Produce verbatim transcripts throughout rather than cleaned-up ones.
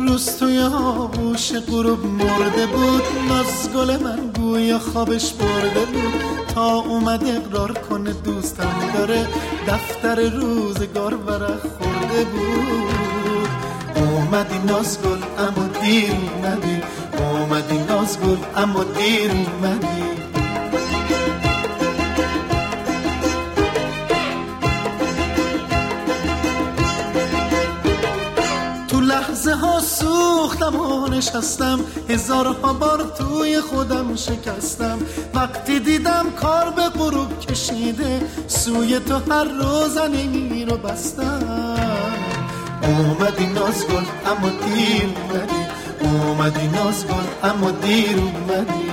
روز توی آغوش غروب مرده بود، ناز گل من گویا خوابش برده بود. تا اومد اقرار کنه دوستم داره، دفتر روزگار ورق خورده بود. اومدی ناز گل اما دیر اومدی، اومدی ناز گل اما دیر اومدی. لحظه ها سوختم و نشستم، هزارها بار توی خودم شکستم. وقتی دیدم کار به غروب کشیده، سوی تو هر روزنی رو بستم. اومدی ناز گل اما دیر اومدی، اومدی ناز گل اما دیر اومدی.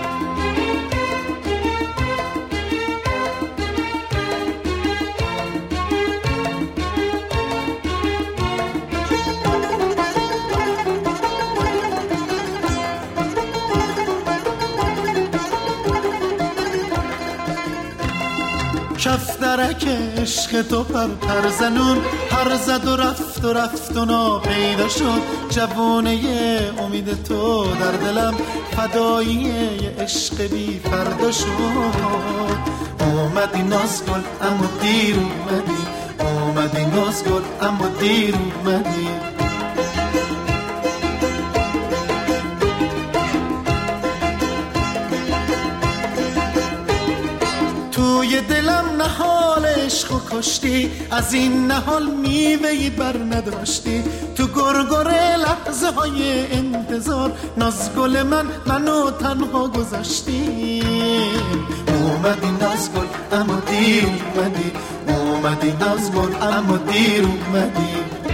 کف درک عشق تو پر پر زنون، پر زد و رفت و رفت و ناپیدا شد. جوونه امید تو در دلم، فدایی عشق بی فردا شد. اومدی ناز گل اما دیر اومدی، اومدی ناز گل اما دیر اومدی. توی دلم نهال عشق و کشتی، از این نهال میوهی بر نداشتی. تو گرگره لحظه های انتظار، ناز گل من منو تنها گذاشتی. اومدی ناز گل اما دیر اومدی، اومدی ناز گل اما دیر اومدی.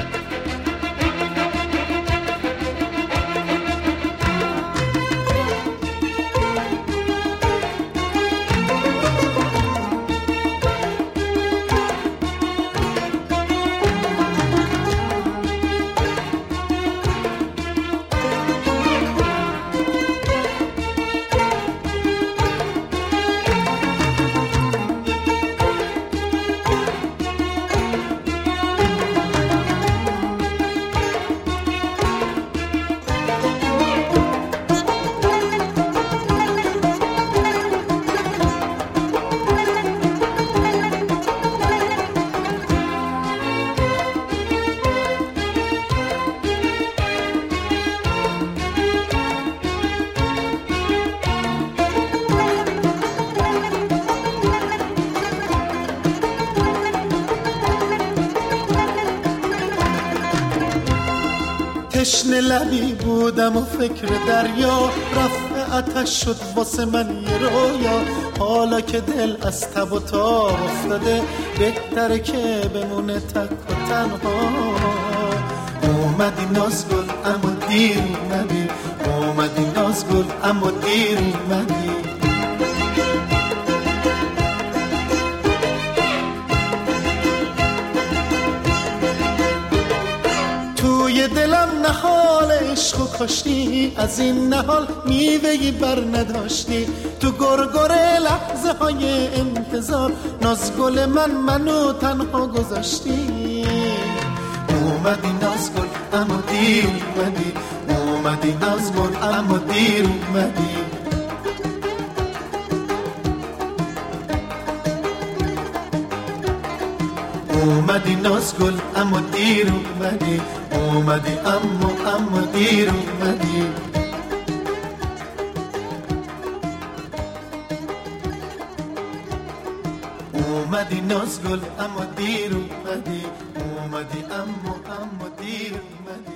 تشنه لبی بودم و فکر دریا، رفع آتش شد واسه من یه رویا. حالا که دل از تب و تاب افتاده، بهتره که بمونه تک و تنها. اومدی ناز گل اما دیر اومدی، اومدی ناز گل اما دیر اومدی. توی دلم نهال عشق و کشتی، از این نهال میوهی بر نداشتی. تو گرگره لحظه های انتظار، ناز گل من منو تنها گذاشتی. اومدی ناز گل اما دیر اومدی، اومدی ناز گل اما دیر اومدی. اومدی ناز گل اما دیر اومدی، اومدی اما اما دیر اومدی. اومدی ناز گل اما دیر اومدی، اومدی اما اما دیر اومدی.